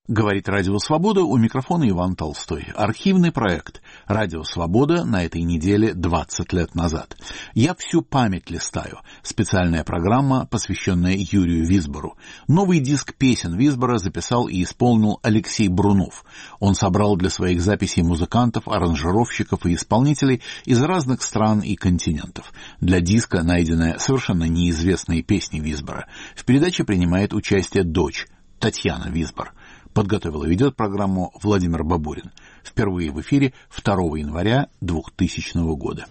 Говорит Радио Свобода, у микрофона Иван Толстой. Архивный проект Радио Свобода на этой неделе 20 лет назад. Я всю память листаю. Специальная программа, посвященная Юрию Висбору. Новый диск песен Висбора записал и исполнил Алексей Брунов. Он собрал для своих записей музыкантов, аранжировщиков и исполнителей из разных стран и континентов. Для диска найдены совершенно неизвестные песни Висбора. В передаче принимает участие дочь Татьяна Висбор. Подготовил и ведет программу Владимир Бабурин. Впервые в эфире 2 января 2000 года.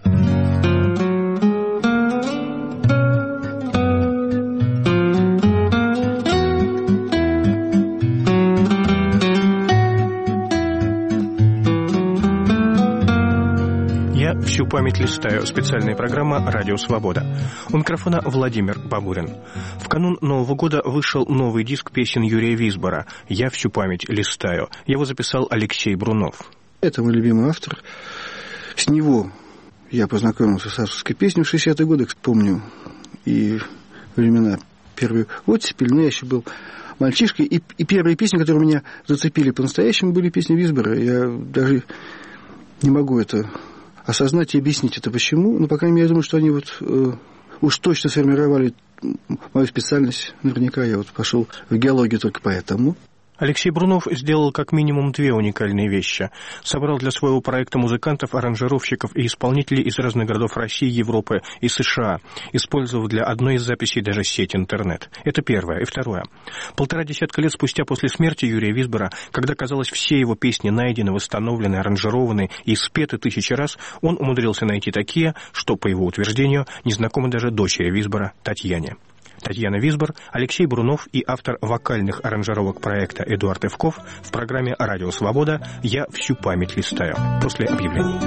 Всю память листаю. Специальная программа «Радио Свобода». У микрофона Владимир Бабурин. В канун Нового года вышел новый диск песен Юрия Висбора «Я всю память листаю». Его записал Алексей Брунов. Это мой любимый автор. С него я познакомился с авторской песней в 60-е годы. Помню и времена первой оттепели, но я еще был мальчишкой. И первые песни, которые меня зацепили по-настоящему, были песни Висбора. Я даже не могу это осознать и объяснить это почему, но, по крайней мере, я думаю, что они уж точно сформировали мою специальность. Наверняка я пошел в геологию только поэтому. Алексей Брунов сделал как минимум 2 уникальные вещи. Собрал для своего проекта музыкантов, аранжировщиков и исполнителей из разных городов России, Европы и США, использовав для одной из записей даже сеть интернет. Это первое. И второе. 1,5 десятка лет спустя после смерти Юрия Висбора, когда, казалось, все его песни найдены, восстановлены, аранжированы и спеты 1000 раз, он умудрился найти такие, что, по его утверждению, не знакомы даже дочери Висбора Татьяне. Татьяна Висбор, Алексей Брунов и автор вокальных аранжировок проекта Эдуард Эвков в программе «Радио Свобода» «Я всю память листаю» после объявлений.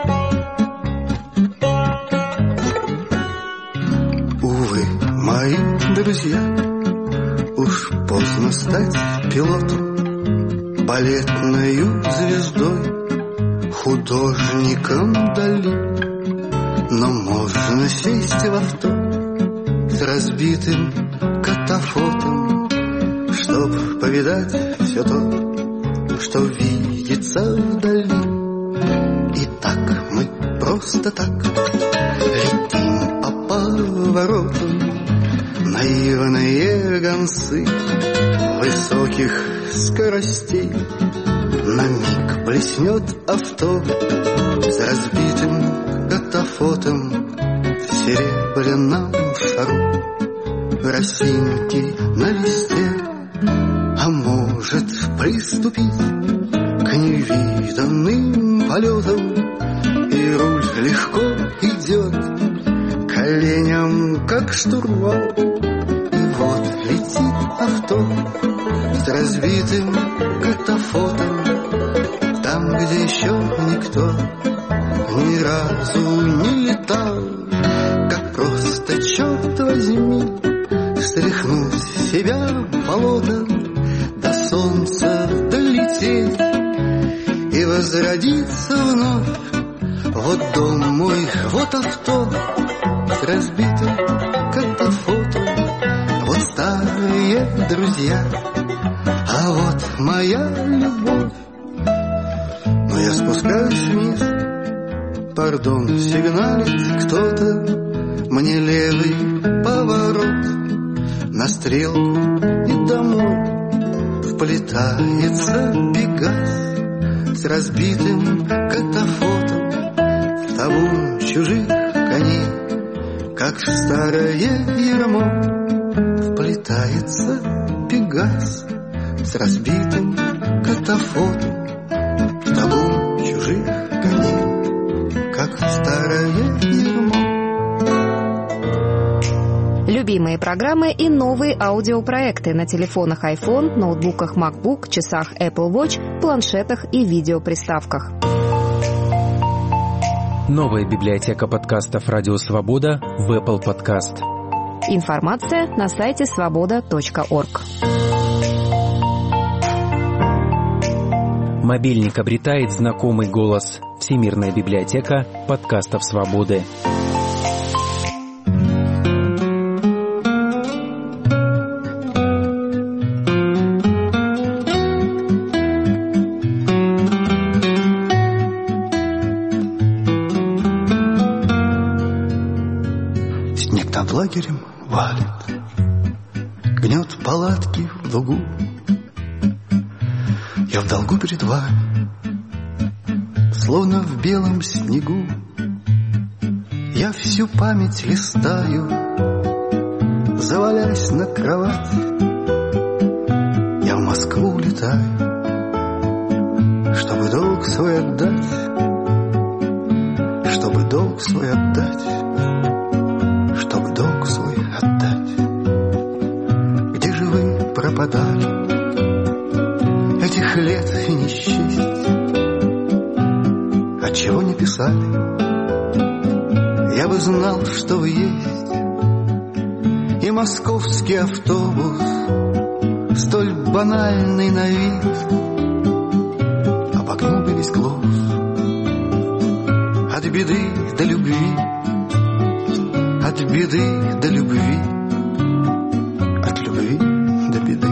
Увы, мои друзья, уж поздно стать пилотом, балетною звездой, художником вдали. Но можно сесть в авто с разбитым катафотом, чтоб повидать все то, что видится вдали. И так мы просто так летим по поворотам, наивные гонцы высоких скоростей. На миг блеснет авто с разбитым катафотом в серебряном шару, росинки на листе. А может приступить к невиданным полетам, и руль легко идет коленям, как штурвал. И вот летит авто с разбитым катафотом там, где еще никто ни разу не летал. Как просто, черт возьми, стряхнуть с себя болото, до солнца долететь и возродиться вновь. Вот дом мой, вот авто с разбитым катафотом, вот старые друзья, а вот моя любовь. Но я спускаюсь вниз, пардон, сигналит кто-то, мне левый поворот на стрелку и домой. Вплетается Пегас с разбитым катафотом в табун чужих коней, как в старое ермо. Вплетается Пегас с разбитым катафотом в табун чужих коней, как в старое ермо. Любимые программы и новые аудиопроекты на телефонах iPhone, ноутбуках MacBook, часах Apple Watch, планшетах и видеоприставках. Новая библиотека подкастов «Радио Свобода» в Apple Podcast. Информация на сайте svoboda.org. Мобильник обретает знакомый голос. Всемирная библиотека подкастов «Свободы». палатки в лугу. Я в долгу перед вами, словно в белом снегу. Я всю память листаю, завалясь на кровать. Я в Москву улетаю, чтобы долг свой отдать, чтобы долг свой отдать, чтобы долг свой отдать. Где же вы пропадали? Этих лет и не счесть. Отчего не писали? Я бы знал, что вы есть. И московский автобус, столь банальный на вид, обогнул бы весь глобус. От беды до любви, от беды до любви, от любви до беды.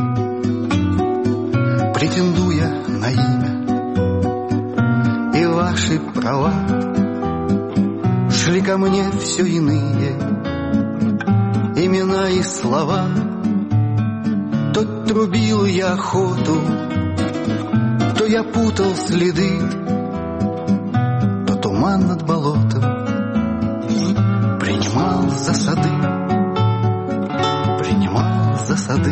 Претендуя на имя и ваши права, шли ко мне все иные имена и слова. То трубил я охоту, то я путал следы, то туман над болотом принимал за сады, принимал за сады,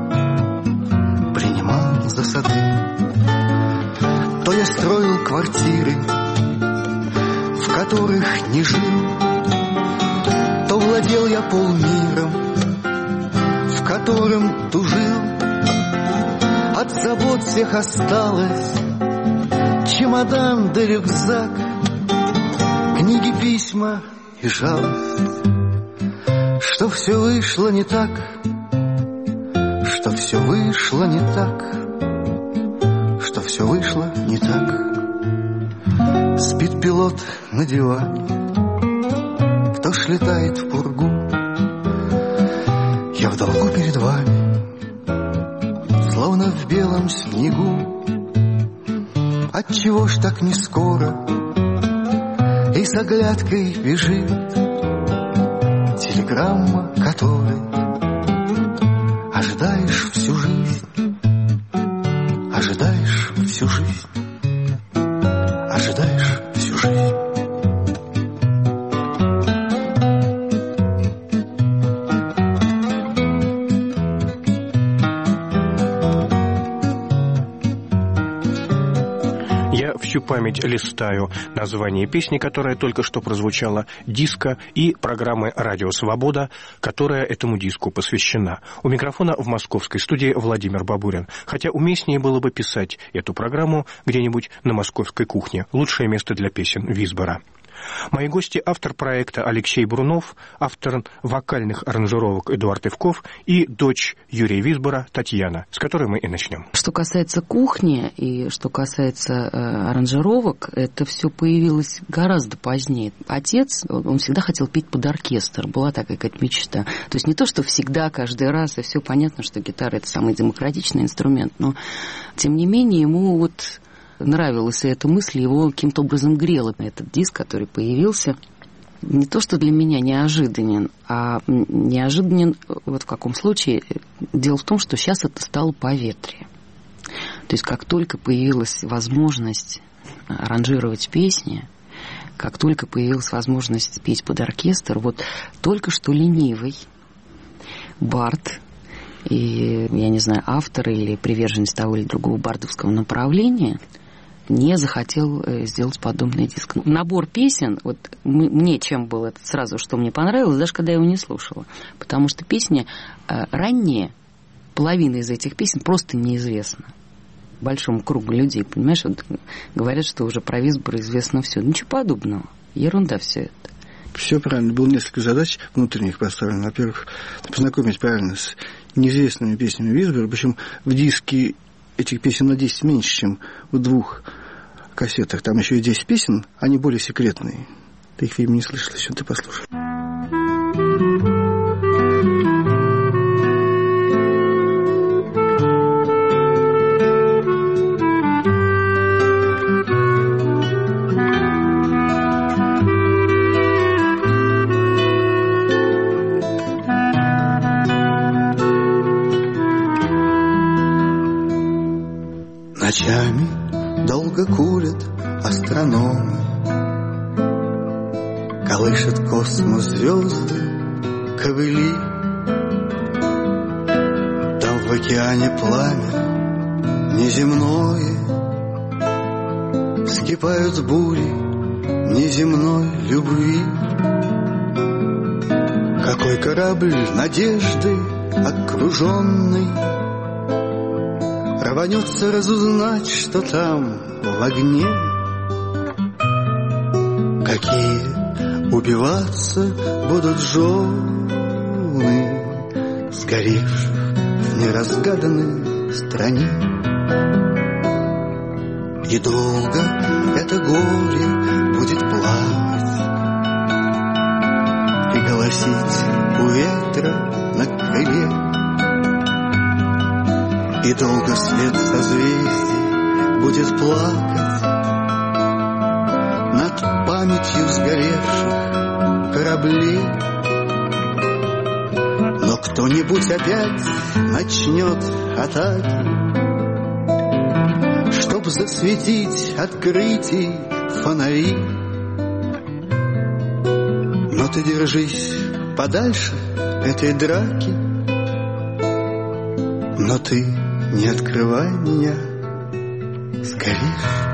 принимал за сады. То я строил квартиры, в которых не жил, то владел я полмиром, в котором тужил. От забот всех осталось чемодан да рюкзак, книги, письма и жалость, что все вышло не так, что все вышло не так, что все вышло не так. Спит пилот на диване, кто ж летает в пургу. Я в долгу перед вами, словно в белом снегу. Отчего ж так не скоро и с оглядкой бежит телеграмма, которой ожидаешь всю жизнь, ожидаешь всю жизнь, ожидаешь всю жизнь. Всю память листаю. Название песни, которая только что прозвучала, диско и программы «Радио Свобода», которая этому диску посвящена. У микрофона в московской студии Владимир Бабурин. Хотя уместнее было бы писать эту программу где-нибудь на московской кухне. Лучшее место для песен Висбора. Мои гости — автор проекта Алексей Брунов, автор вокальных аранжировок Эдуард Ивков и дочь Юрия Висбора Татьяна, с которой мы и начнем. Что касается кухни и что касается аранжировок, это все появилось гораздо позднее. Отец, он всегда хотел петь под оркестр, была такая какая-то мечта. То есть не то, что всегда, каждый раз, и все понятно, что гитара — это самый демократичный инструмент, но тем не менее ему вот нравилась эта мысль, его каким-то образом грела этот диск, который появился. Не то, что для меня неожиданен, а неожиданен вот в каком случае. Дело в том, что сейчас это стало поветрие. То есть как только появилась возможность аранжировать песни, как только появилась возможность петь под оркестр, вот только что ленивый бард, и, я не знаю, автор или приверженец того или другого бардовского направления не захотел сделать подобный диск. Набор песен, вот мне чем был это сразу, что мне понравилось, даже когда я его не слушала. Потому что песни ранние, половина из этих песен просто неизвестна большому кругу людей, понимаешь? Вот говорят, что уже про Висбора известно все. Ничего подобного. Ерунда все это. Все правильно. Было несколько задач внутренних поставлено. Во-первых, познакомить правильно с неизвестными песнями Висбора. Причем в диске этих песен на 10 меньше, чем в 2 кассетах. Там еще и 10 песен, они более секретные. Ты их, видимо, не слышал, еще ты послушай. Ночами долго курят астрономы, колышет космос звезды ковыли. Там в океане пламя неземное, вскипают бури неземной любви. Какой корабль надежды окруженный рванется разузнать, что там в огне. Какие убиваться будут жены, сгоревших в неразгаданной стране. И долго это горе будет плавать и голосить у ветра на крыле. И долго свет созвездий будет плакать над памятью сгоревших кораблей. Но кто-нибудь опять начнет атаки, чтоб засветить открытий фонари. Но ты держись подальше этой драки, но ты не открывай меня, сгоришь.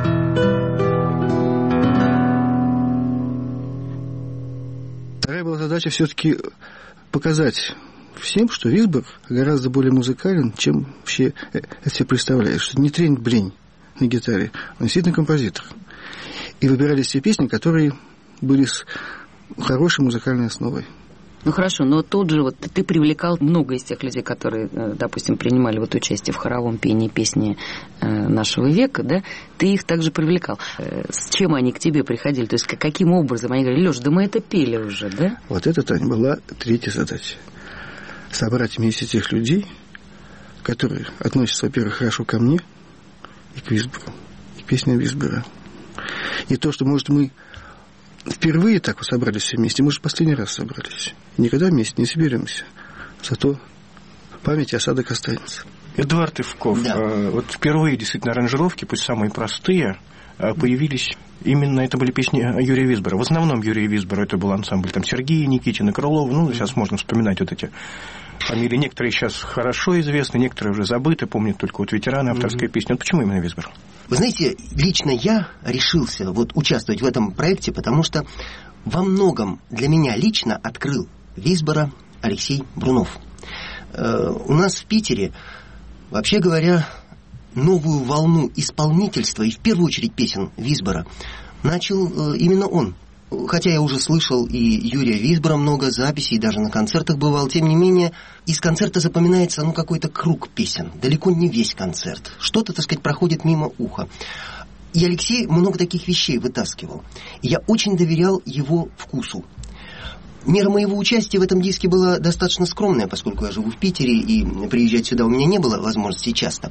Вторая была задача все-таки показать всем, что Висбор гораздо более музыкален, чем вообще это себе представляешь. Что не трень-брень на гитаре, он действительно композитор. И выбирались те песни, которые были с хорошей музыкальной основой. Ну хорошо, но тут же вот ты привлекал много из тех людей, которые, допустим, принимали вот участие в хоровом пении песни нашего века, да, ты их также привлекал. С чем они к тебе приходили? То есть каким образом? Они говорили: Лёш, да мы это пели уже, да? Вот это, Таня, была третья задача. Собрать вместе тех людей, которые относятся, во-первых, хорошо ко мне и к Висбору, и к песням Висбора. И то, что, может, мы впервые так вот собрались все вместе, может, последний раз собрались. Никогда вместе не соберемся. Зато память и осадок останется. Эдуард Ивков, да. Вот впервые действительно аранжировки, пусть самые простые, появились. Именно это были песни Юрия Висбора. В основном Юрия Висбора это был ансамбль там Сергея Никитина, Крылова. Ну, сейчас можно вспоминать вот эти фамилии. Некоторые сейчас хорошо известны, некоторые уже забыты. Помнят только вот ветераны авторской песни. Вот почему именно Висбор? Вы знаете, лично я решился вот участвовать в этом проекте, потому что во многом для меня лично открыл Висбора Алексей Брунов. У нас в Питере, вообще говоря, новую волну исполнительства, и в первую очередь песен Висбора, начал именно он. Хотя я уже слышал и Юрия Висбора много записей, даже на концертах бывал, тем не менее, из концерта запоминается какой-то круг песен, далеко не весь концерт. Что-то, так сказать, проходит мимо уха. И Алексей много таких вещей вытаскивал. И я очень доверял его вкусу. Мера моего участия в этом диске была достаточно скромная, поскольку я живу в Питере, и приезжать сюда у меня не было возможности часто.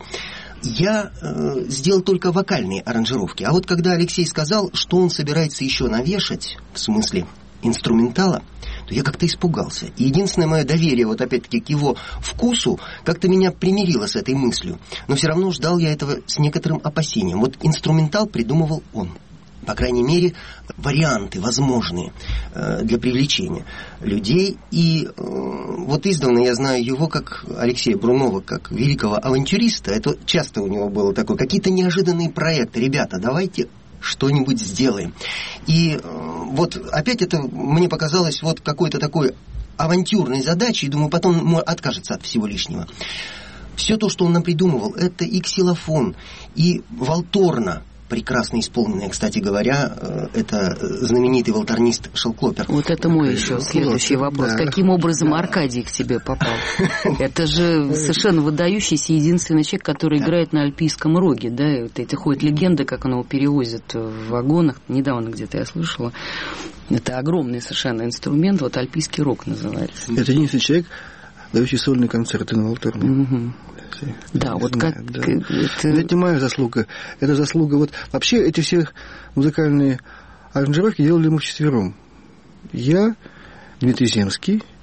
Я сделал только вокальные аранжировки. А вот когда Алексей сказал, что он собирается еще навешать, в смысле инструментала, то я как-то испугался. И единственное мое доверие, вот опять-таки, к его вкусу, как-то меня примирило с этой мыслью. Но все равно ждал я этого с некоторым опасением. Вот инструментал придумывал он. По крайней мере, варианты возможные для привлечения людей. И вот издавна я знаю его как Алексея Брунова, как великого авантюриста. Это часто у него было такое, какие-то неожиданные проекты. Ребята, давайте что-нибудь сделаем. И вот опять это мне показалось вот какой-то такой авантюрной задачей. И думаю, потом откажется от всего лишнего. Все то, что он нам придумывал, это и ксилофон, и валторна, прекрасно исполненная, кстати говоря, это знаменитый валторнист Шелклопер. Вот это мой еще следующий вопрос. Да. Каким образом Аркадий к тебе попал? Это же совершенно выдающийся единственный человек, который играет на альпийском роге, да, и вот эти ходят легенды, как он его перевозят в вагонах. Недавно где-то я слышала. Это огромный совершенно инструмент, вот альпийский рог называется. Это единственный человек, дающий сольные концерты на валторне. Да, вот знаю, как... Да. Это моя заслуга. Это заслуга... Вот вообще эти все музыкальные аранжировки делали мы вчетвером. Я, Дмитрий Земский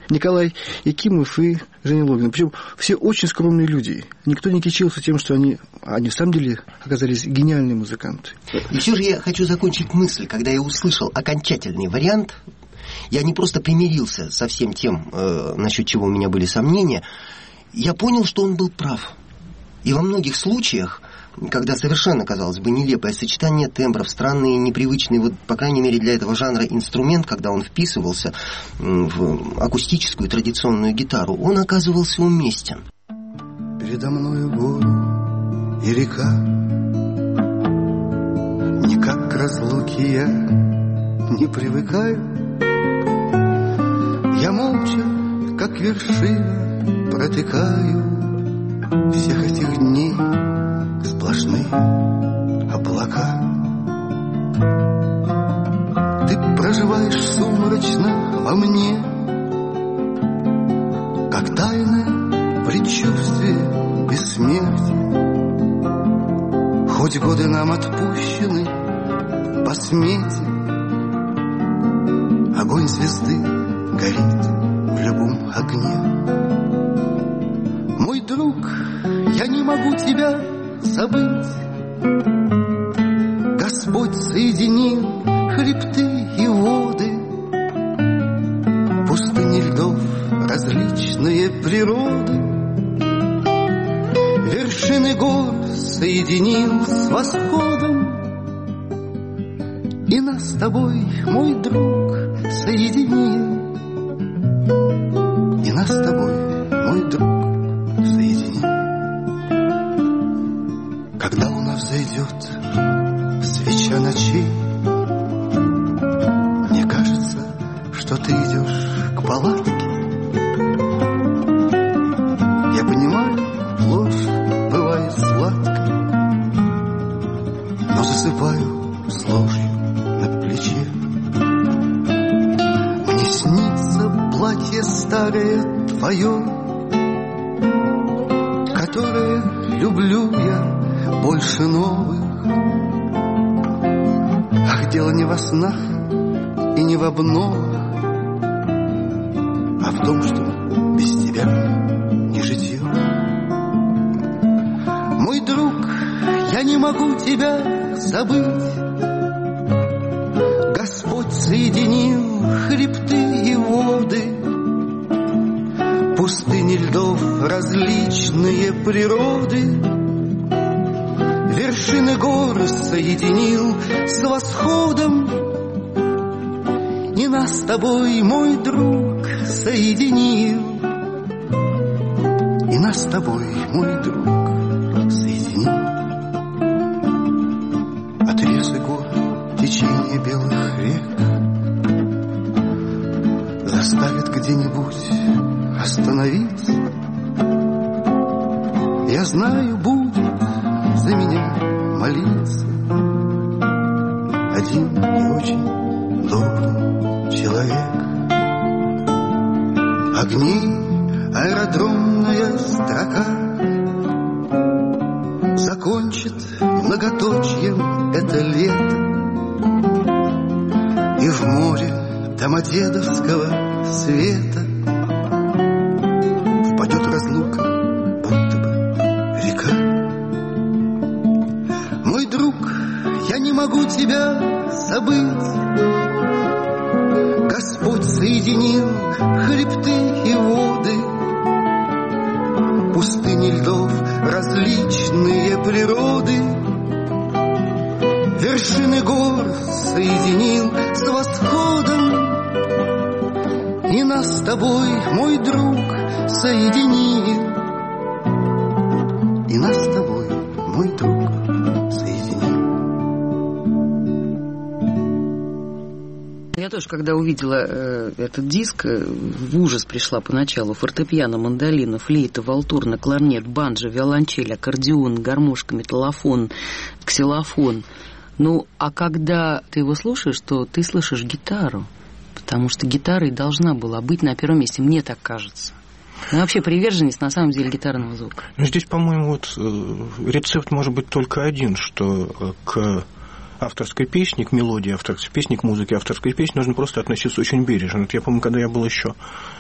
Николай Якимов и Женя Логин. Причем все очень скромные люди. Никто не кичился тем, что они в самом деле оказались гениальные музыканты. И все же я хочу закончить мысль. Когда я услышал окончательный вариант, я не просто примирился со всем тем, насчет чего у меня были сомнения, я понял, что он был прав. И во многих случаях, когда совершенно, казалось бы, нелепое сочетание тембров, странный и непривычный, вот, по крайней мере, для этого жанра инструмент, когда он вписывался в акустическую традиционную гитару, он оказывался уместен. Передо мною горы и река, никак к разлуке я не привыкаю. Я молча, как вершина, протыкаю всех этих дней сплошные облака. Ты проживаешь сумрачно во мне, как тайное предчувствие бессмертия. Хоть годы нам отпущены по смерти, огонь звезды горит в любом огне. Мой друг, я не могу тебя забыть. Господь соединил хребты и воды, пустыни льдов, различные природы. Вершины гор соединил с восходом, и нас с тобой, мой друг, соединил. И нас с тобой, мой друг, соединил. Когда луна взойдет, свеча ночей, мне кажется, что ты идешь к палатке. Я понимаю, ложь бывает сладкой, но засыпаю с ложью на плече. Мне снится платье старое твое, которое люблю я больше новых. Ах, дело не во снах и не в обновах, а в том, что без тебя не житье. Мой друг, я не могу тебя забыть. Господь соединил хребты и воды, пустыни льдов, различные природы. Вершины гор соединил с восходом, и нас с тобой, мой друг, соединил. И нас с тобой, мой друг, соединил. Отрезы гор, течение белых рек заставит где-нибудь остановиться. Я знаю, будет за меня молиться один и очень добрый человек. Огни, аэродромная строка закончит многоточьем это лето, и в море домодедовского света впадет разлука, будто бы река. Мой друг, я не могу тебя забыть. Господь соединил хребты и воды, пустыни льдов, различные природы. Вершины гор соединил с восходом, и нас с тобой, мой друг, соединил. И нас с тобой, мой друг, соединил. Я тоже, когда увидела этот диск, в ужас пришла поначалу. Фортепиано, мандолина, флейта, валтурна, кларнет, банджо, виолончель, аккордеон, гармошка, металлофон, ксилофон. Ну, а когда ты его слушаешь, то ты слышишь гитару, потому что гитара и должна была быть на первом месте, мне так кажется. Ну, вообще приверженность, на самом деле, гитарного звука. Ну, здесь, по-моему, вот рецепт может быть только один, что к авторской песни, к мелодии авторской песни, к музыке авторской песни нужно просто относиться очень бережно. Вот я помню, когда я был еще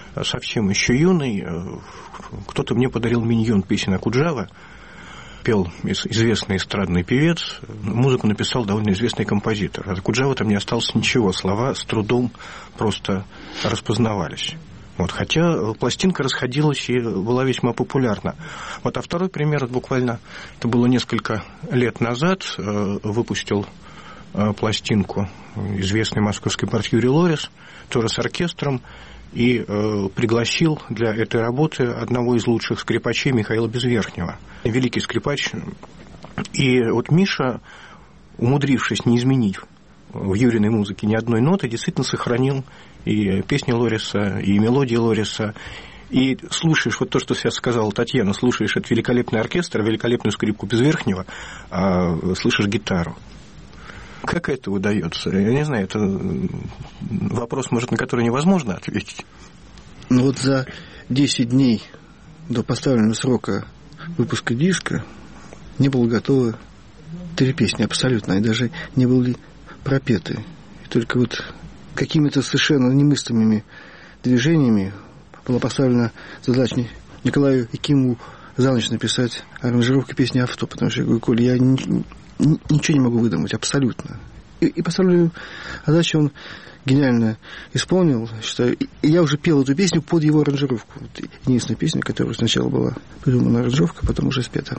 совсем еще юный, кто-то мне подарил миньон песен Акуджава. Пел известный эстрадный певец, музыку написал довольно известный композитор. От Акуджава-то мне осталось ничего, слова с трудом просто распознавались. Вот, хотя пластинка расходилась и была весьма популярна. Вот, а второй пример, буквально, это было несколько лет назад, выпустил пластинку известный московский партий Юрий Лорис, тоже с оркестром, и пригласил для этой работы одного из лучших скрипачей Михаила Безверхнего. Великий скрипач. И вот Миша, умудрившись не изменить в Юриной музыке ни одной ноты, действительно сохранил и песни Лориса, и мелодии Лориса. И слушаешь, вот то, что сейчас сказала Татьяна, слушаешь этот великолепный оркестр, великолепную скрипку Безверхнего, а слышишь гитару. Как это удается? Я не знаю, это вопрос, может, на который невозможно ответить. Ну вот за 10 дней до поставленного срока выпуска диска не было готово 3 песни абсолютно, и даже не были пропеты. И только вот какими-то совершенно немыслимыми движениями была поставлена задача Николаю Якимову за ночь написать аранжировку песни «Авто», потому что я говорю: Коля, я ничего не могу выдумать, абсолютно. И поставленную задачу он гениально исполнил. Считаю, и я уже пел эту песню под его аранжировку. Вот единственная песня, которая сначала была придумана аранжировка, потом уже спета.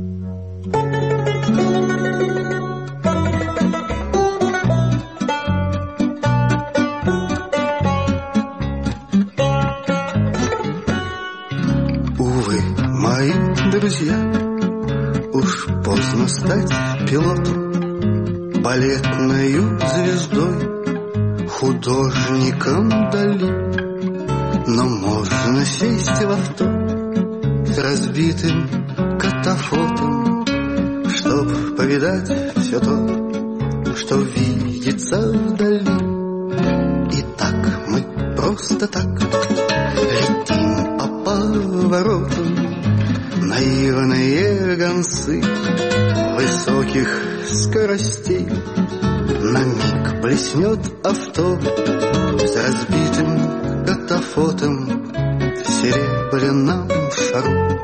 Увы, мои друзья, уж поздно стать пилотом, балетною звездой, художником дали. Но можно сесть в авто с разбитым катафотом, чтоб повидать все то, что видится вдали. И так мы просто так летим по поворотам, наивные гонцы высоких скоростей. На миг блеснет авто с разбитым катафотом в серебряном шару,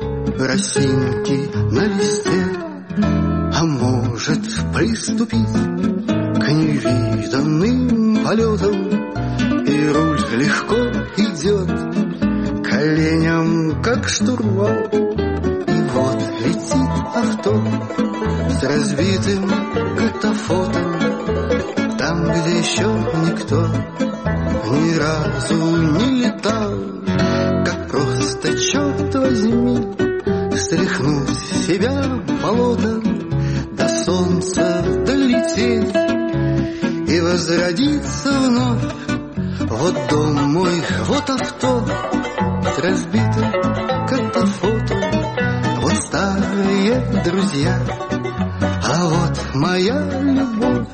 росинки на листе. А может приступить к невиданным полетам, и руль легко идет коленям, как штурвал. И вот летит авто с разбитым катафотом там, где еще никто ни разу не летал. Как просто, черт возьми, стряхнуть с себя болото, до солнца долететь и возродиться вновь. Вот дом мой, вот авто с разбитым катафотом, вот старые друзья, а вот моя любовь.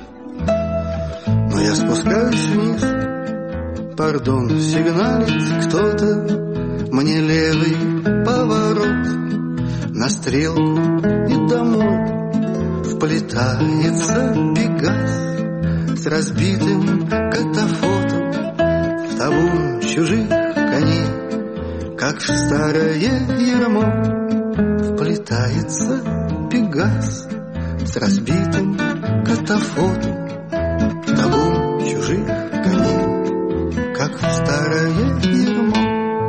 Но я спускаюсь вниз, пардон, сигналит кто-то, мне левый поворот на стрелку и домой. Вплетается Пегас с разбитым катафотом в табун чужих коней, как в старое ярмо. Вплетается Пегас с разбитым катафотом в табун чужих коней, как в старое ярмо.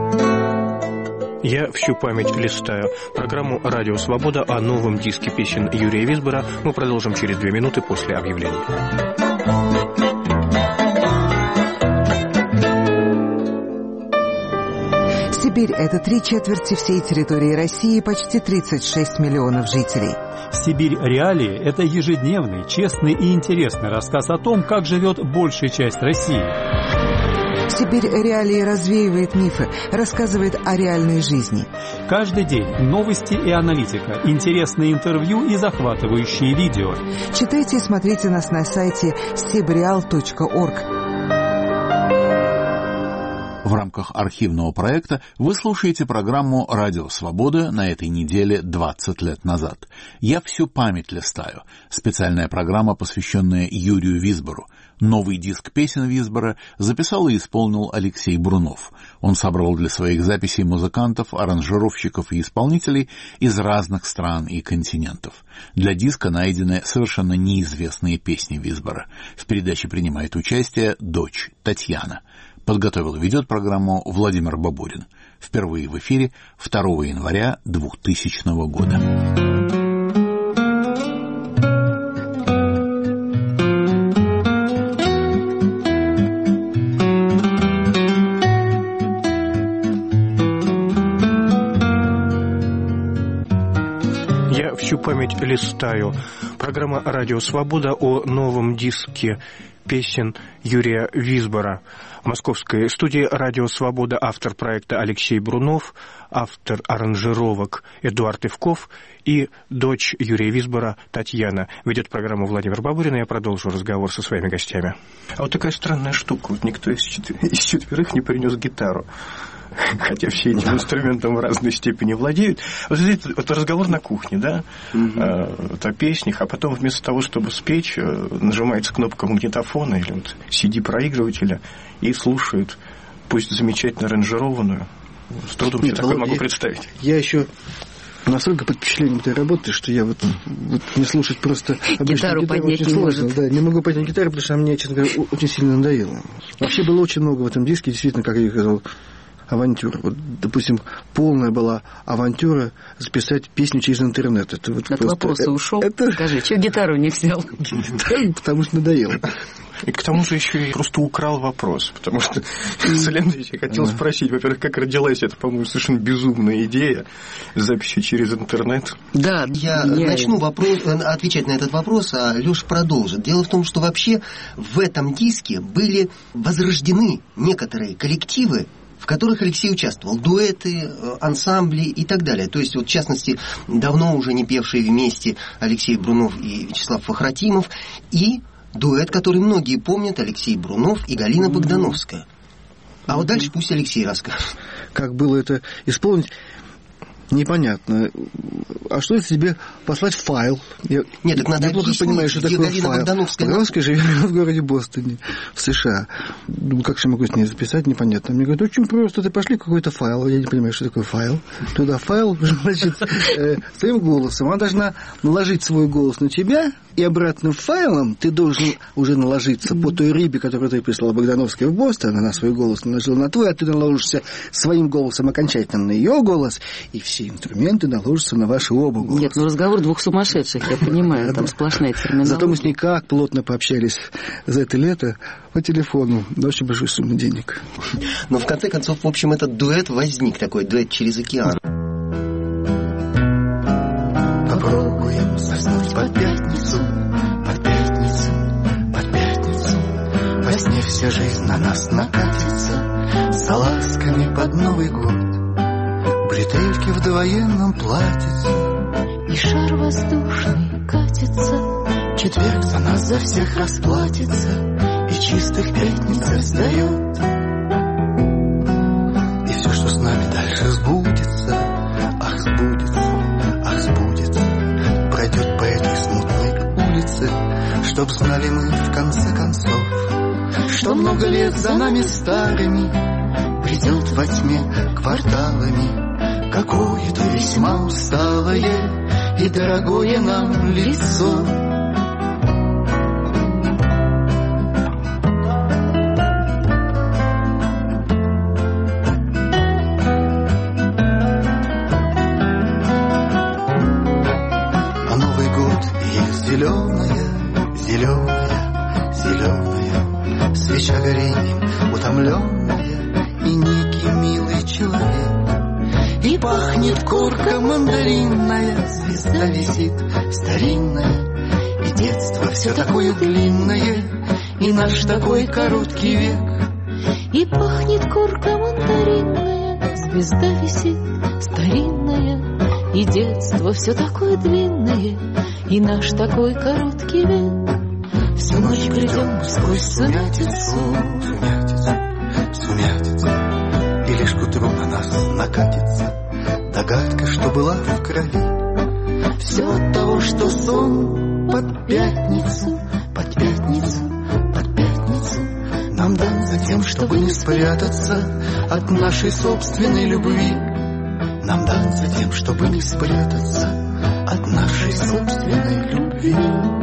Я всю память листаю. Программу «Радио Свобода» о новом диске песен Юрия Висбора мы продолжим через 2 минуты после объявления. Сибирь – это 3/4 всей территории России, почти 36 миллионов жителей. «Сибирь. Реалии» – это ежедневный, честный и интересный рассказ о том, как живет большая часть России. «Сибирь. Реалии» развеивает мифы, рассказывает о реальной жизни. Каждый день новости и аналитика, интересные интервью и захватывающие видео. Читайте и смотрите нас на сайте sibreal.org. В рамках архивного проекта вы слушаете программу «Радио Свобода» на этой неделе 20 лет назад. «Я всю память листаю» — специальная программа, посвященная Юрию Висбору. Новый диск песен Висбора записал и исполнил Алексей Брунов. Он собрал для своих записей музыкантов, аранжировщиков и исполнителей из разных стран и континентов. Для диска найдены совершенно неизвестные песни Висбора. В передаче принимает участие дочь Татьяна. Подготовил и ведет программу Владимир Бабурин. Впервые в эфире 2 января 2000 года. Я всю память листаю. Программа «Радио Свобода» о новом диске песен Юрия Висбора. В московской студии «Радио Свобода» автор проекта Алексей Брунов, автор аранжировок Эдуард Ивков и дочь Юрия Висбора Татьяна. Ведет программу Владимир Бабурин, и я продолжу разговор со своими гостями. А вот такая странная штука. Вот никто из четверых не принес гитару. Хотя все этим инструментом в разной степени владеют. Вот здесь вот разговор на кухне, да, вот о песнях, а потом вместо того, чтобы спеть, нажимается кнопка магнитофона или вот CD-проигрывателя и слушают, пусть замечательно аранжированную. С трудом себе такое могу представить. Я еще настолько под впечатлением этой работы, что я вот не слушать просто гитару поднять очень не сложно. может. Да, не могу поднять гитару, потому что мне, честно говоря, очень сильно надоело. Вообще было очень много в этом диске, действительно, как я сказал, авантюра. Вот, допустим, полная была авантюра записать песню через интернет. Это вот от вопроса ушел. Скажи, что гитару не взял? Потому что надоело. И к тому же еще и просто украл вопрос, потому что Леонидович, я хотел спросить, во-первых, как родилась эта, по-моему, совершенно безумная идея записи через интернет. Да, я начну отвечать на этот вопрос, а Леша продолжит. Дело в том, что вообще в этом диске были возрождены некоторые коллективы, в которых Алексей участвовал. Дуэты, ансамбли и так далее. То есть, вот, в частности, давно уже не певшие вместе Алексей Брунов и Вячеслав Фахратимов, и дуэт, который многие помнят, Алексей Брунов и Галина Богдановская. А вот дальше пусть Алексей расскажет. Как было это исполнить, непонятно. А что если тебе послать файл? Нет, так надо неплохо понимаю, что такое Галина файл. Богдановская живет в городе Бостоне, в США. Думаю, как же я могу с ней записать, непонятно. Мне говорят, очень просто, ты пошли какой-то файл. Я не понимаю, что такое файл. Туда файл, значит, своим голосом. Она должна наложить свой голос на тебя, и обратным файлом ты должен уже наложиться по той рыбе, которую ты прислала Богдановская в Бостон. Она свой голос наложила на твой, а ты наложишься своим голосом окончательно на ее голос, и все инструменты наложатся на ваши оба голоса. Нет, разговор двух сумасшедших, я понимаю, там сплошная терминология. Зато мы с ней как плотно пообщались за это лето по телефону на очень большую сумму денег. Но в конце концов, в общем, этот дуэт возник, такой дуэт через океан. Попробуем заснуть под пятницу, под пятницу, под пятницу. Во сне вся жизнь на нас накатится, за ласками под Новый год. Бретельки в довоенном платьице, и шар воздушный катится. Четверг за нас за всех расплатится, и чистых пятниц сдает. И все, что с нами дальше сбудется, ах, сбудется, ах, сбудется. Пройдет по этой смутной улице, чтоб знали мы в конце концов, что много лет за нами старыми придет во тьме кварталами какое-то весьма усталое и дорогое нам лицо. А Новый год есть зеленая, зеленая, зеленая, свеча горением утомленная, и некий милый человек. И пахнет корка мандаринная, звезда висит старинная, и детство все такое длинное, и наш такой короткий век. И пахнет корка мандаринная, звезда висит старинная, и детство все такое длинное, и наш такой короткий век. Всю ночь грядем сквозь сумятицу, сумятицу, сумятицу. лишь к утру на нас накатится догадка, что была в крови. Все от того, что сон под пятницу, под пятницу, под пятницу нам дан за тем, чтобы не спрятаться от нашей собственной любви. Нам дан за тем, чтобы не спрятаться от нашей собственной любви.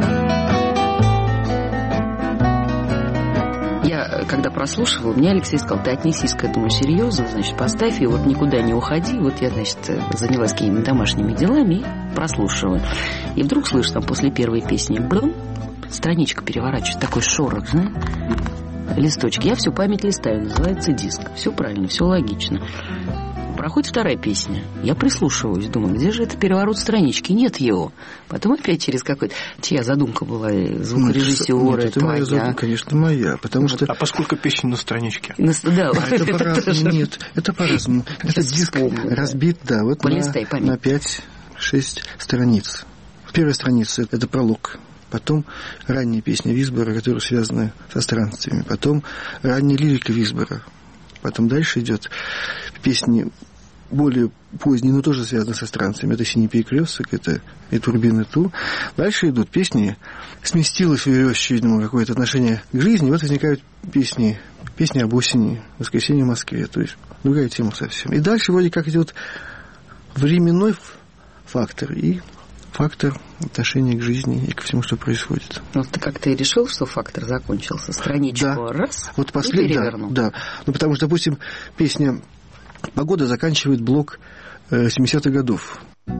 Я, когда прослушивала, мне Алексей сказал: ты отнесись к этому серьезно, значит, поставь, и вот никуда не уходи. Вот я, значит, занялась какими-то домашними делами и прослушиваю. И вдруг слышу там после первой песни брум, страничка переворачивает, такой шорох, знаешь, листочки. Я всю память листаю, называется диск. Все правильно, все логично. Проходит вторая песня. Я прислушиваюсь, думаю, где же это переворот странички? Нет его. Потом опять через какой-то... Чья задумка была? Звукорежиссера? Нет, это моя задумка, конечно, моя. Потому что... А поскольку песен на страничке? Да, это по-разному. Нет, это по-разному. Этот диск разбит, да, вот на 5-6 страниц. Первая страница – это пролог. Потом ранние песни Висбора, которые связаны со странствиями. Потом ранняя лирика Висбора. Потом дальше идет песни более поздние, но тоже связаны со странствиями. Это «Синий перекресток», это «И турбины ту». Дальше идут песни. Сместилось у Ерёщи, видимо, какое-то отношение к жизни. И вот возникают песни об осени, воскресенье в Москве. То есть другая тема совсем. И дальше вроде как идет временной фактор и фактор отношения к жизни и ко всему, что происходит. Вот ты как-то и решил, что фактор закончился? Страничку раз вот и перевернул. Да. Ну, потому что, допустим, песня «Погода» заканчивает блок 70-х годов.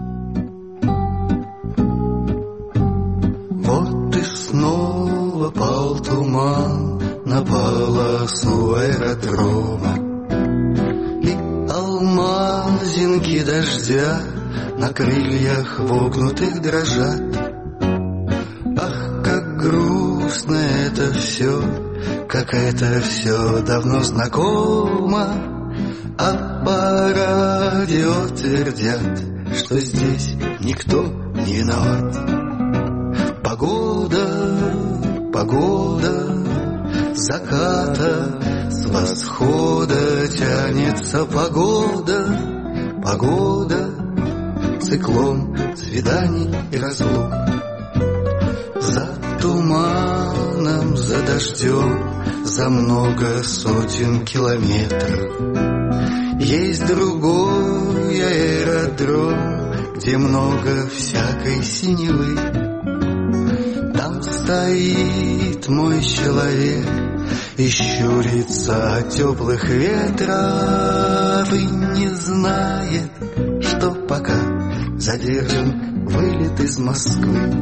Вот и снова пал туман на полосу аэродрома, и алмазинки дождя на крыльях вогнутых дрожат. Ах, как грустно это все, как это все давно знакомо. А по радио твердят, что здесь никто не виноват. Погода, погода, заката с восхода тянется погода, погода, циклон свиданий и разлук. За туманом, за дождем, за много сотен километров есть другой аэродром, где много всякой синевы. Там стоит мой человек и щурится от теплых ветров, и не знает, что пока задержан вылет из Москвы.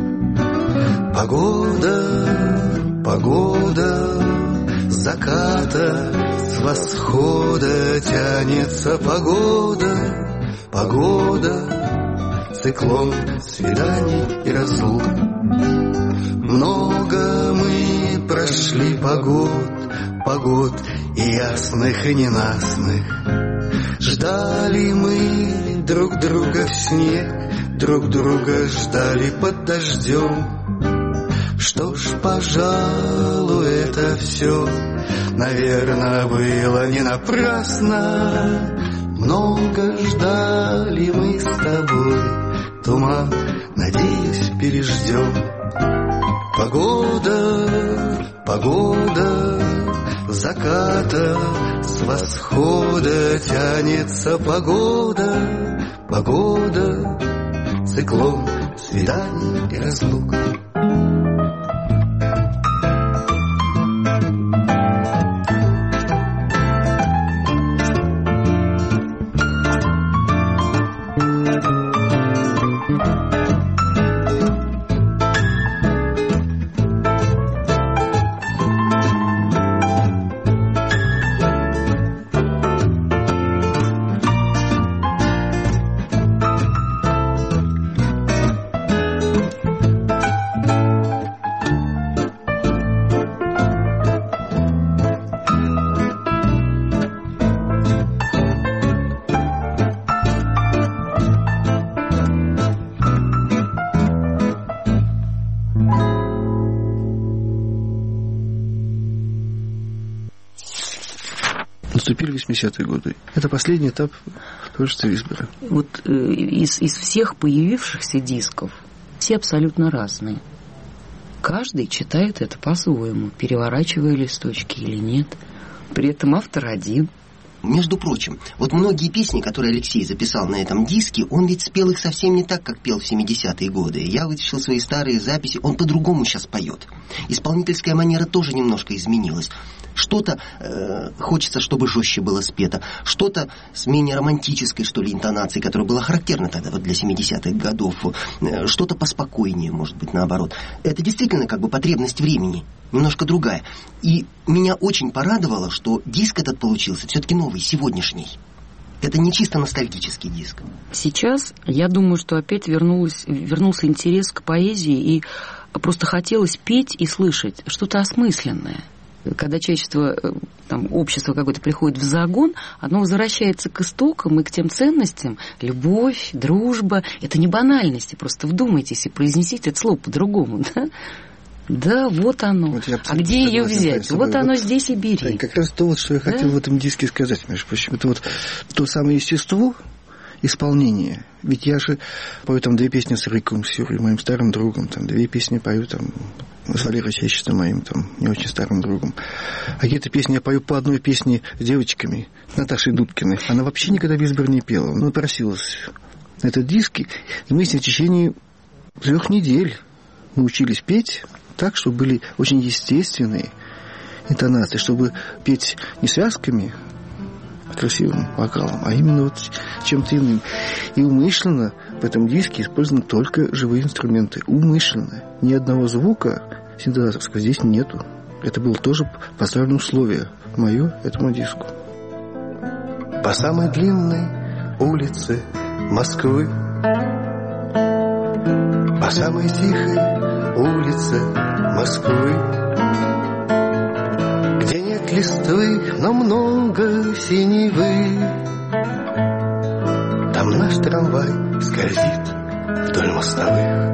Погода, погода, заката с восхода тянется погода, погода, циклон свиданий и разлук. Много мы прошли погод и ясных, и ненастных. Ждали мы друг друга в снег, друг друга ждали под дождем. Что ж, пожалуй, это все, наверное, было не напрасно. Много ждали мы с тобой, туман, надеюсь, переждем. Погода, погода, заката с восхода тянется погода, погода, циклон свиданий и разлук. наступили 80-е годы. Это последний этап творчества Висбора. Вот из всех появившихся дисков все абсолютно разные. Каждый читает это по-своему, переворачивая листочки или нет. При этом автор один. Между прочим, вот многие песни, которые Алексей записал на этом диске, он ведь спел их совсем не так, как пел в 70-е годы. Я вытащил свои старые записи, он по-другому сейчас поет. Исполнительская манера тоже немножко изменилась. Что-то хочется, чтобы жестче было спето, что-то с менее романтической, что ли, интонацией, которая была характерна тогда вот для 70-х годов, что-то поспокойнее, может быть, наоборот. Это действительно как бы потребность времени, немножко другая. И меня очень порадовало, что диск этот получился все-таки новый, сегодняшний. Это не чисто ностальгический диск. Сейчас, я думаю, что опять вернулся интерес к поэзии, и просто хотелось петь и слышать что-то осмысленное. Когда человечество, общество какое-то приходит в загон, оно возвращается к истокам и к тем ценностям. Любовь, дружба. Это не банальности. Просто вдумайтесь и произнесите это слово по-другому. Да, вот оно. Вот а где ее взять? Вот оно здесь и бери. Как раз то, что я хотел в этом диске сказать, между прочим. Это вот то самое естество исполнения. Ведь я же пою там 2 песни с Риком, с Юрием, моим старым другом, там 2 песни пою там с Валерой Чащиным, моим там не очень старым другом. А какие-то песни я пою по одной песне с девочками, Наташей Дудкиной. Она вообще никогда Висбор не пела. Она просилась на этот диск, и мы с ней в течение 3 недель научились петь так, чтобы были очень естественные интонации, чтобы петь не связками, красивым вокалом, а именно вот чем-то иным. И умышленно в этом диске использованы только живые инструменты. Умышленно. Ни одного звука синтезаторского здесь нету. Это было тоже поставлено условие мое этому диску. По самой длинной улице Москвы, по самой тихой улице Москвы, где нет листвы, но много синевы, там наш трамвай скользит вдоль мостовых.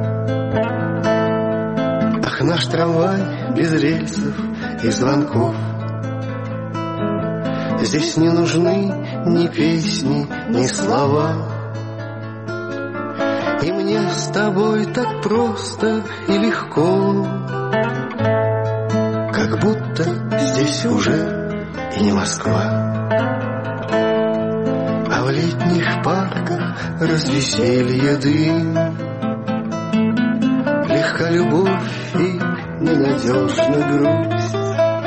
Ах, наш трамвай без рельсов и звонков. Здесь не нужны ни песни, ни слова. И мне с тобой так просто и легко, как будто здесь уже и не Москва. А в летних парках развеселье дым, легка любовь и ненадежна грусть.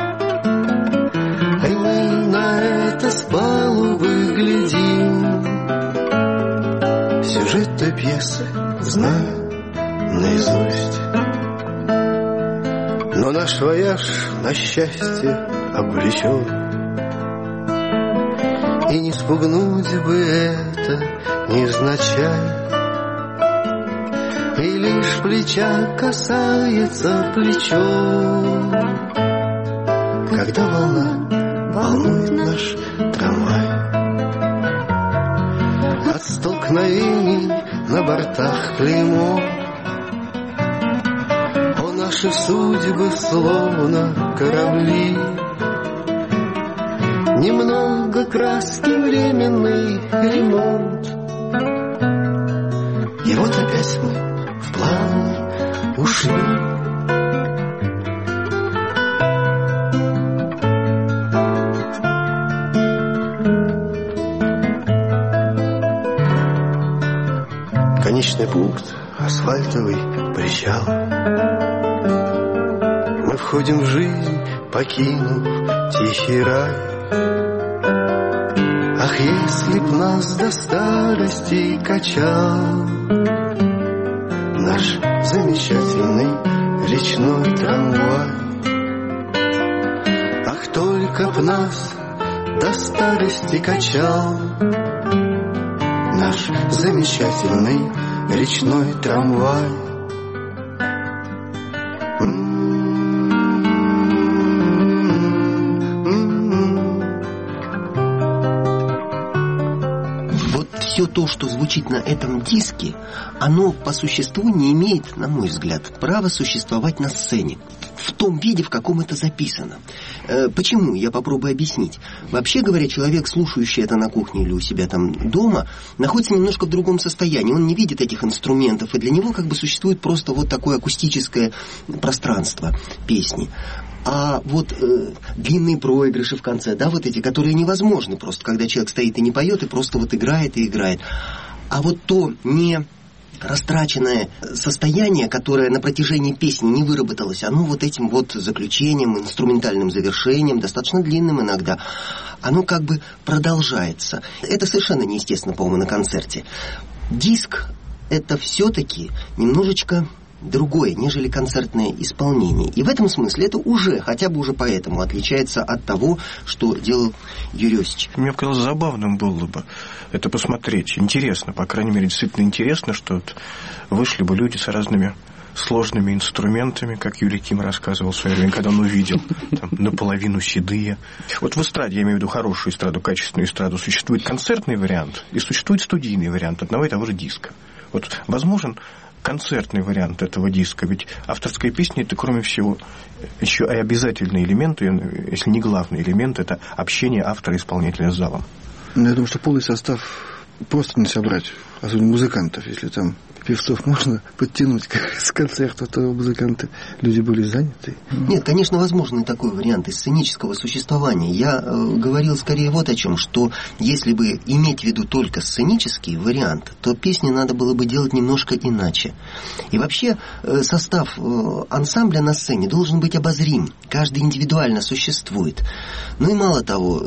И мы на это с палубы глядим, сюжет пьесы знаю наизусть. Но наш вояж на счастье обречен, и не спугнуть бы это невзначай. И лишь плеча касается плечо, когда волна волнует наш трамвай. От столкновений на бортах клеймо, о, наши судьбы словно корабли. Немного краски, временный ремонт, и вот опять мы в плавание ушли. Конечный пункт — асфальтовый причал. Мы входим в жизнь, покинув тихий рай. Ах, если б нас до старости качал наш замечательный речной трамвай. Ах, только б нас до старости качал наш замечательный речной трамвай. Вот все то, что звучит на этом диске, оно по существу не имеет, на мой взгляд, права существовать на сцене. в том виде, в каком это записано. Почему? Я попробую объяснить. Вообще говоря, человек, слушающий это на кухне или у себя там дома, находится немножко в другом состоянии. Он не видит этих инструментов, и для него как бы существует просто вот такое акустическое пространство песни. А вот длинные проигрыши в конце, да, вот эти, которые невозможны просто, когда человек стоит и не поет, и просто вот играет и играет. А вот то не растраченное состояние, которое на протяжении песни не выработалось, оно вот этим вот заключением, инструментальным завершением, достаточно длинным иногда, оно как бы продолжается. Это совершенно неестественно, по-моему, на концерте. Диск — это все-таки немножечко другое, нежели концертное исполнение. И в этом смысле это уже, хотя бы уже поэтому отличается от того, что делал Юрий Осич. Мне показалось, забавным было бы это посмотреть. Интересно, по крайней мере, действительно интересно, что вот вышли бы люди с разными сложными инструментами, как Юрий Ким рассказывал в свое время, когда он увидел, там, наполовину седые. Вот в эстраде, я имею в виду хорошую эстраду, качественную эстраду, существует концертный вариант и существует студийный вариант одного и того же диска. Вот возможен концертный вариант этого диска, ведь авторская песня — это, кроме всего, еще и обязательный элемент, если не главный элемент, это общение автора и исполнителя с залом. Я думаю, что полный состав просто не собрать, особенно музыкантов. Если там певцов можно подтянуть с концерта, то музыканты, люди были заняты. Нет, конечно, возможен и такой вариант из сценического существования. Я говорил скорее вот о чем, что если бы иметь в виду только сценический вариант, то песни надо было бы делать немножко иначе. И вообще состав ансамбля на сцене должен быть обозрим. Каждый индивидуально существует. Ну и мало того,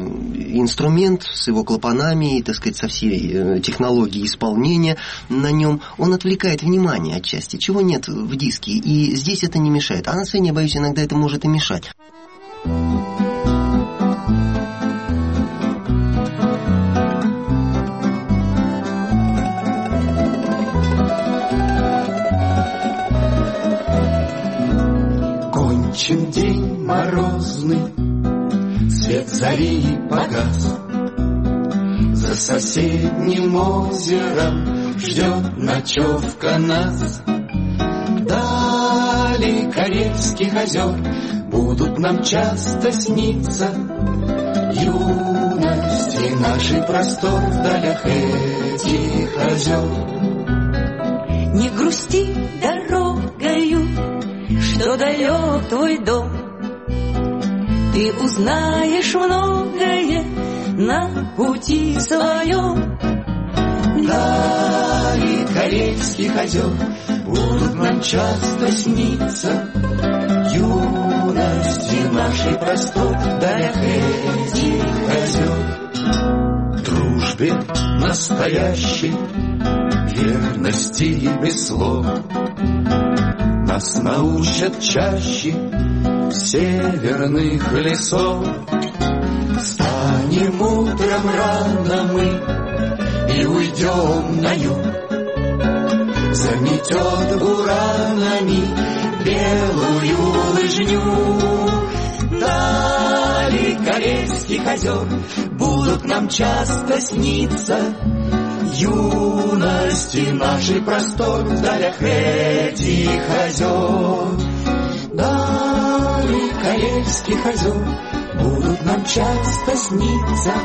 инструмент с его клапанами, так сказать, со всей технологией исполнения на нем, он отвлекает внимание отчасти, чего нет в диске, и здесь это не мешает. А на сцене, я боюсь, иногда это может и мешать. Кончен день морозный, свет зари погас. За соседним озером ждет ночевка нас. Дали Карельских озер будут нам часто сниться. Юности нашей простор в далях этих озер. Не грусти дорогою, что далек твой дом. Ты узнаешь многое на пути своем. Дали Карельских озер будут нам часто сниться. Юности нашей простор в далях этих озер. Дружбе настоящей, верности и без слов нас научат чаще северных лесов. Встанем утром рано мы и уйдем на юг. Заметет буранами белую лыжню. Дали Карельских озер будут нам часто сниться. Юности нашей простор в далях этих озер. Дали Карельских озер будут нам часто сниться.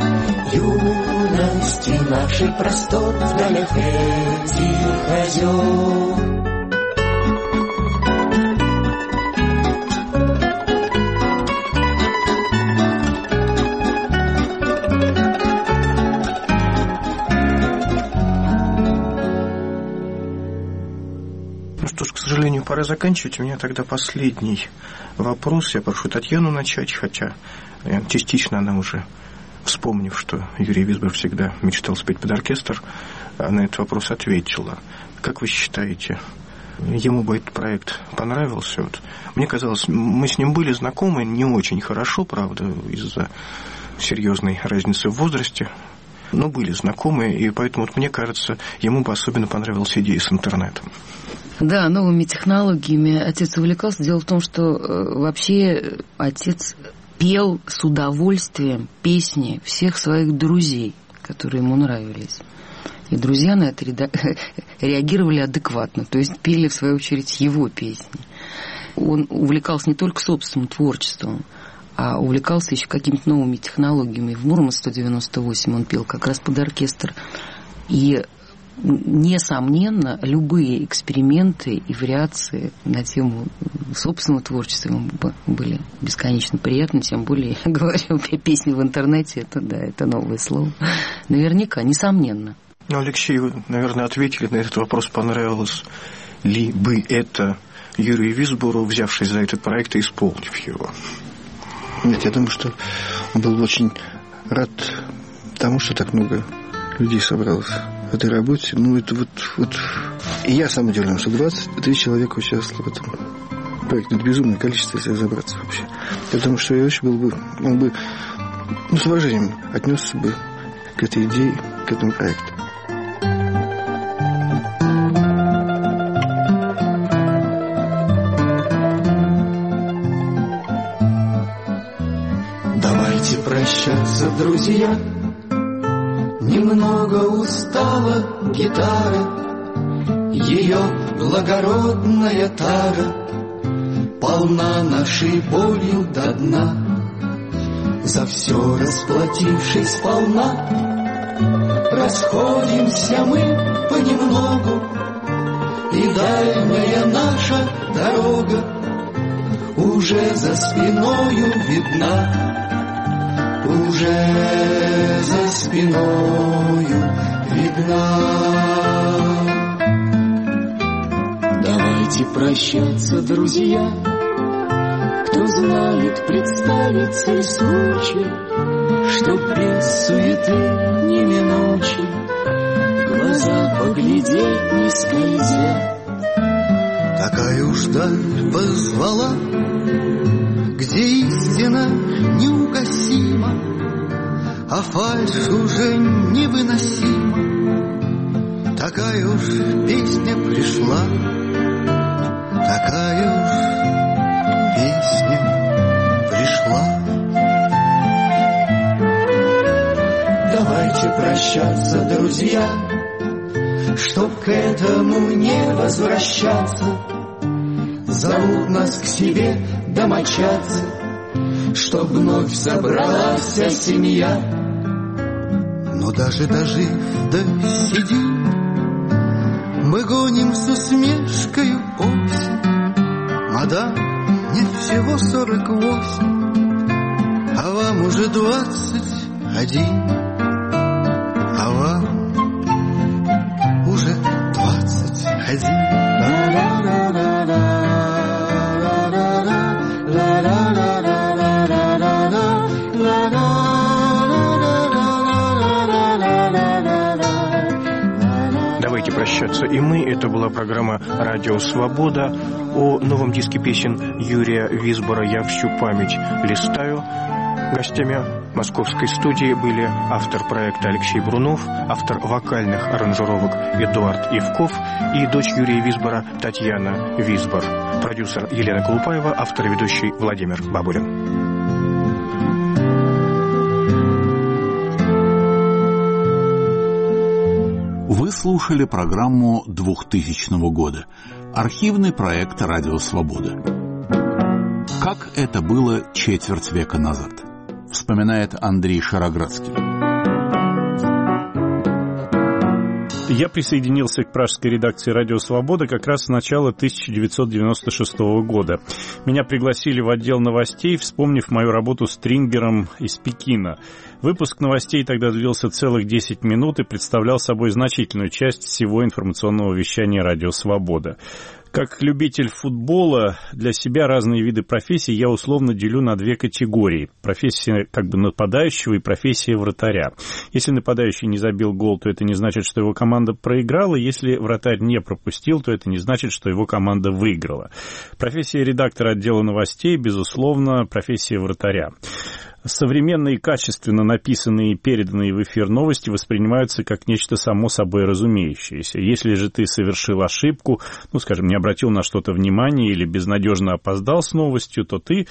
Юности нашей простор в далях этих озер. К сожалению, пора заканчивать. У меня тогда последний вопрос. Я прошу Татьяну начать, хотя частично она уже, вспомнив, что Юрий Висбор всегда мечтал спеть под оркестр, на этот вопрос ответила. Как вы считаете, ему бы этот проект понравился? Вот. Мне казалось, мы с ним были знакомы не очень хорошо, правда, из-за серьезной разницы в возрасте, но были знакомы, и поэтому, вот, мне кажется, ему бы особенно понравилась идея с интернетом. Да, новыми технологиями отец увлекался. Дело в том, что вообще отец пел с удовольствием песни всех своих друзей, которые ему нравились. И друзья на это реагировали адекватно, то есть пели, в свою очередь, его песни. он увлекался не только собственным творчеством, а увлекался еще какими-то новыми технологиями. В «Мурманск-198» он пел как раз под оркестр. И, несомненно, любые эксперименты и вариации на тему собственного творчества ему были бесконечно приятны, тем более, я говорю, песни в интернете, это новое слово. Наверняка, несомненно. Ну, Алексей, вы, наверное, ответили на этот вопрос, понравилось ли бы это Юрию Висбору, взявшись за этот проект и исполнив его. Нет, я думаю, что он был очень рад тому, что так много людей собралось в этой работе. Ну, это вот... И я сам удивлен, что 23 человека участвовали в этом проекте. Это безумное количество, если разобраться вообще. Я думаю, что Иосиф был бы... Он бы, с уважением отнесся бы к этой идее, к этому проекту. Прощаться, друзья, немного устала гитара, ее благородная тара полна нашей болью до дна. За все расплатившись сполна, расходимся мы понемногу, и дальняя наша дорога уже за спиною видна. Уже за спиною видна. Давайте прощаться, друзья. Кто знает, представится ли случай, чтоб без суеты неминучей в глаза поглядеть не скользя. Такая уж даль позвала, где истина неугасима, а фальшь уже невыносима. Такая уж песня пришла, такая уж песня пришла. Давайте прощаться, друзья, чтоб к этому не возвращаться. Зовут нас к себе домочадцы, чтоб вновь собралась вся семья. Но даже дожив до сидим, мы гоним с усмешкою осень. Мадам, мне всего 48, а вам уже 21, а вам уже 21. Давайте прощаться и мы. Это была программа «Радио Свобода». О новом диске песен Юрия Висбора «Я всю память листаю». Гостями московской студии были автор проекта Алексей Брунов, автор вокальных аранжировок Эдуард Ивков и дочь Юрия Висбора Татьяна Висбор, продюсер Елена Колупаева, автор и ведущий Владимир Бабулин. Вы слушали программу 2000 года. Архивный проект «Радио Свобода». Как это было четверть века назад, вспоминает Андрей Шароградский. Я присоединился к пражской редакции «Радио Свобода» как раз с начала 1996 года. Меня пригласили в отдел новостей, вспомнив мою работу с Стрингером из Пекина. Выпуск новостей тогда длился целых 10 минут и представлял собой значительную часть всего информационного вещания «Радио Свобода». Как любитель футбола, для себя разные виды профессий я условно делю на две категории. Профессия как бы нападающего и профессия вратаря. Если нападающий не забил гол, то это не значит, что его команда проиграла. Если вратарь не пропустил, то это не значит, что его команда выиграла. Профессия редактора отдела новостей, безусловно, профессия вратаря. Современные, качественно написанные и переданные в эфир новости воспринимаются как нечто само собой разумеющееся. Если же ты совершил ошибку, скажем, не обратил на что-то внимания или безнадежно опоздал с новостью, то ты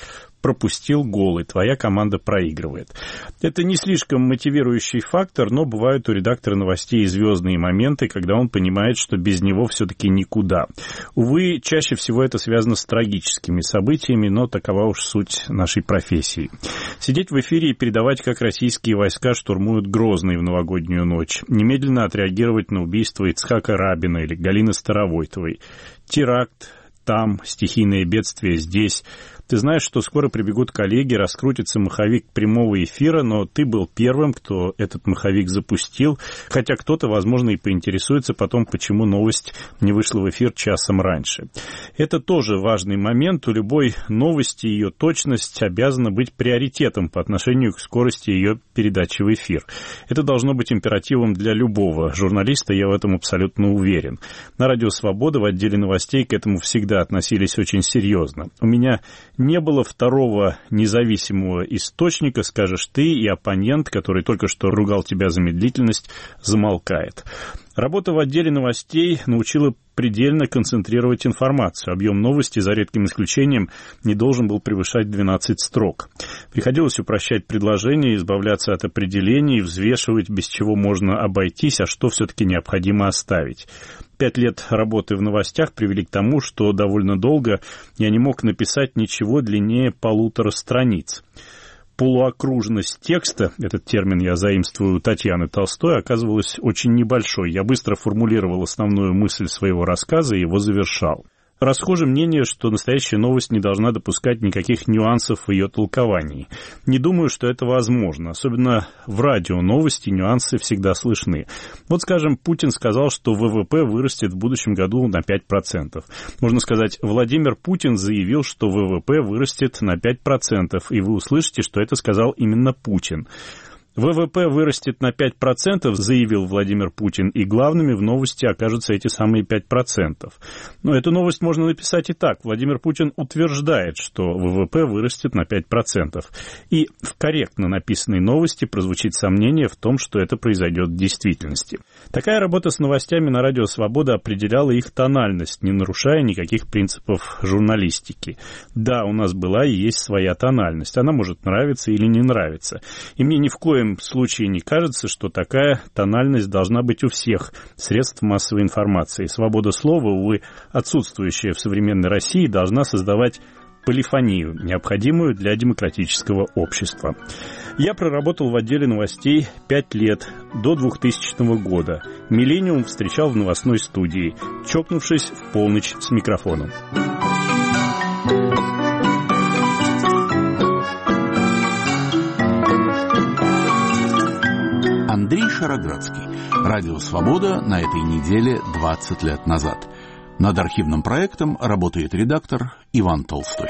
пропустил гол, и твоя команда проигрывает. Это не слишком мотивирующий фактор, но бывают у редактора новостей и звездные моменты, когда он понимает, что без него все-таки никуда. Увы, чаще всего это связано с трагическими событиями, но такова уж суть нашей профессии. Сидеть в эфире и передавать, как российские войска штурмуют Грозный в новогоднюю ночь, немедленно отреагировать на убийство Ицхака Рабина или Галины Старовойтовой. Теракт там, стихийное бедствие здесь. Ты знаешь, что скоро прибегут коллеги, раскрутится маховик прямого эфира, но ты был первым, кто этот маховик запустил, хотя кто-то, возможно, и поинтересуется потом, почему новость не вышла в эфир часом раньше. Это тоже важный момент. У любой новости ее точность обязана быть приоритетом по отношению к скорости ее передачи в эфир. Это должно быть императивом для любого журналиста, я в этом абсолютно уверен. На Радио Свобода в отделе новостей к этому всегда относились очень серьезно. У меня не было второго независимого источника, скажешь ты, и оппонент, который только что ругал тебя за медлительность, замолкает. Работа в отделе новостей научила предельно концентрировать информацию. Объем новости, за редким исключением, не должен был превышать 12 строк. Приходилось упрощать предложения, избавляться от определений, взвешивать, без чего можно обойтись, а что все-таки необходимо оставить. 5 лет работы в новостях привели к тому, что довольно долго я не мог написать ничего длиннее 1,5 страниц. Полуокружность текста, этот термин я заимствую у Татьяны Толстой, оказывалась очень небольшой. Я быстро формулировал основную мысль своего рассказа и его завершал. Расхоже мнение, что настоящая новость не должна допускать никаких нюансов в ее толковании. Не думаю, что это возможно. Особенно в радио новости нюансы всегда слышны. Вот, скажем, Путин сказал, что ВВП вырастет в будущем году на 5%. Можно сказать, Владимир Путин заявил, что ВВП вырастет на 5%, и вы услышите, что это сказал именно Путин. ВВП вырастет на 5%, заявил Владимир Путин, и главными в новости окажутся эти самые 5%. Но эту новость можно написать и так. Владимир Путин утверждает, что ВВП вырастет на 5%. И в корректно написанной новости прозвучит сомнение в том, что это произойдет в действительности. Такая работа с новостями на Радио Свобода определяла их тональность, не нарушая никаких принципов журналистики. Да, у нас была и есть своя тональность. Она может нравиться или не нравиться. И мне ни в коем случае не кажется, что такая тональность должна быть у всех средств массовой информации. Свобода слова, увы, отсутствующая в современной России, должна создавать полифонию, необходимую для демократического общества. Я проработал в отделе новостей 5 лет, до 2000 года. «Миллениум» встречал в новостной студии, чокнувшись в полночь с микрофоном. Андрей Шароградский. Радио «Свобода» на этой неделе 20 лет назад. Над архивным проектом работает редактор Иван Толстой.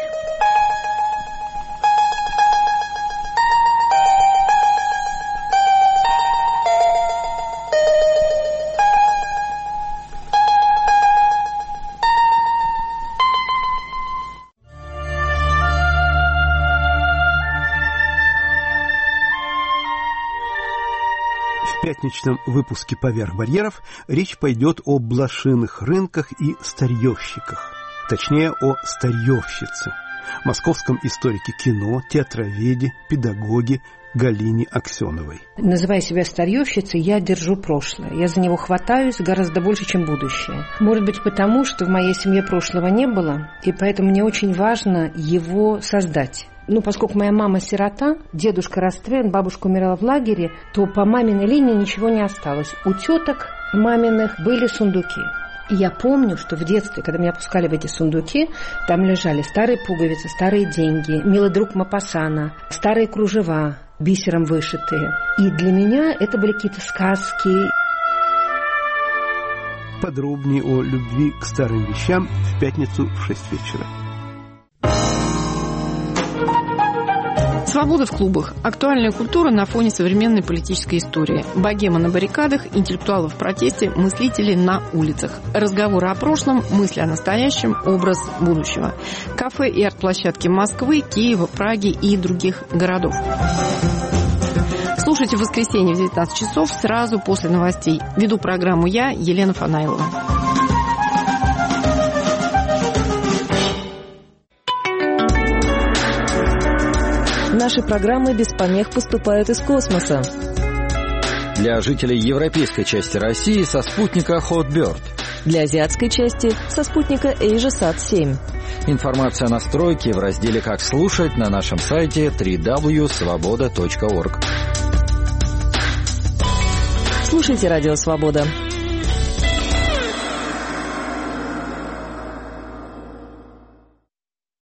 В пятничном выпуске «Поверх барьеров» речь пойдет о блошиных рынках и старьевщиках. Точнее, о старьевщице. Московском историке кино, театроведе, педагоге Галине Аксеновой. Называя себя старьевщицей, я держу прошлое. Я за него хватаюсь гораздо больше, чем будущее. Может быть, потому, что в моей семье прошлого не было, и поэтому мне очень важно его создать. Поскольку моя мама сирота, дедушка расстрелян, бабушка умирала в лагере, то по маминой линии ничего не осталось. У теток маминых были сундуки. И я помню, что в детстве, когда меня пускали в эти сундуки, там лежали старые пуговицы, старые деньги, милый друг Мопассана, старые кружева, бисером вышитые. И для меня это были какие-то сказки. Подробнее о любви к старым вещам в пятницу в 6 вечера. Свобода в клубах. Актуальная культура на фоне современной политической истории. Богема на баррикадах, интеллектуалы в протесте, мыслители на улицах. Разговоры о прошлом, мысли о настоящем, образ будущего. Кафе и арт-площадки Москвы, Киева, Праги и других городов. Слушайте в воскресенье в 19 часов сразу после новостей. Веду программу я, Елена Фанайлова. Наши программы без помех поступают из космоса. Для жителей европейской части России со спутника Hotbird. Для азиатской части со спутника AsiaSat-7. Информация о настройке в разделе «Как слушать» на нашем сайте www.svoboda.org. Слушайте «Радио Свобода».